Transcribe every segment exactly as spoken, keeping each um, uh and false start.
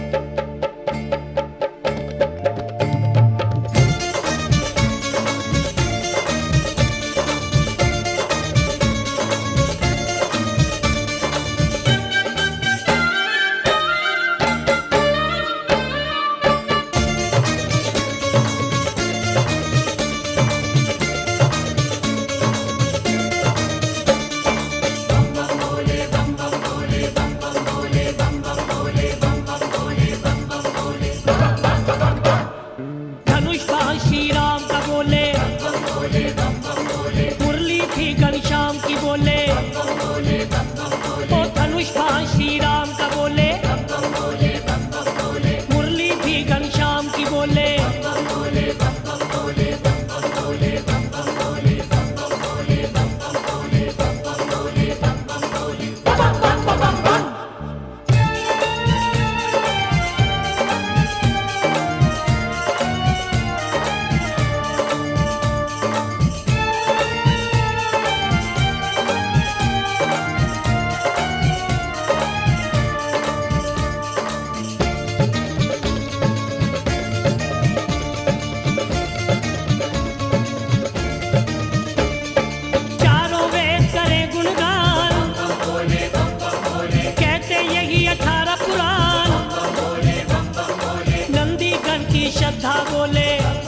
श्रद्धा बोले,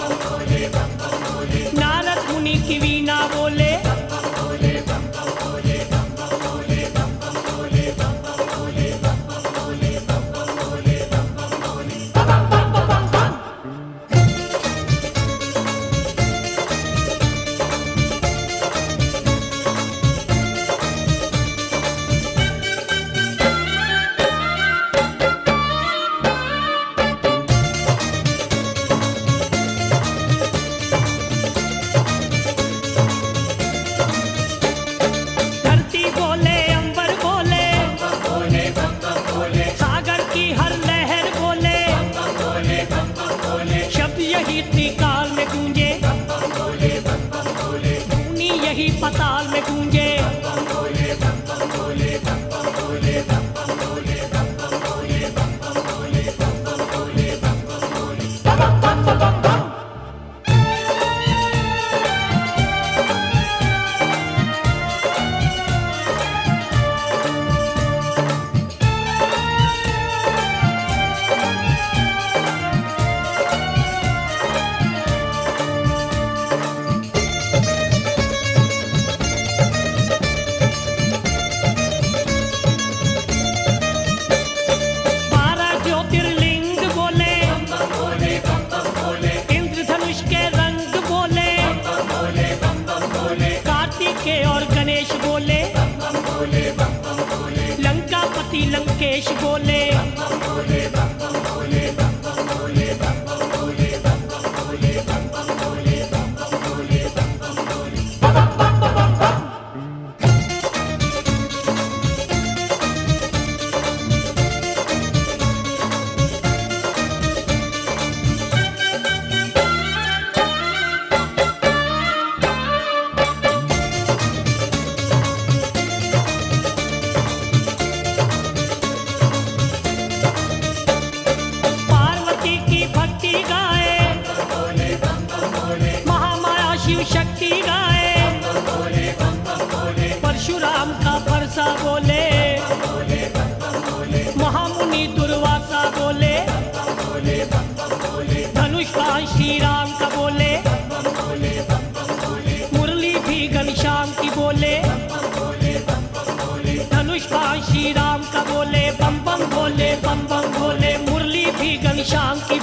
नारद मुनि की वीणा बोले, त्रिकाल में गूंजे, धुनी यही पताल में गूंजे। और गणेश बोले, लंकापति लंकेश बोले, शक्ति गाए, परशुराम का परसा बोले, महामुनि दुर्वासा बोले, धनुष बाण श्री राम का बोले, मुरली भी घनश्याम की बोले, धनुष बाण श्री राम का बोले, बम बम बोले, बम बम बोले, मुरली भी घनश्याम की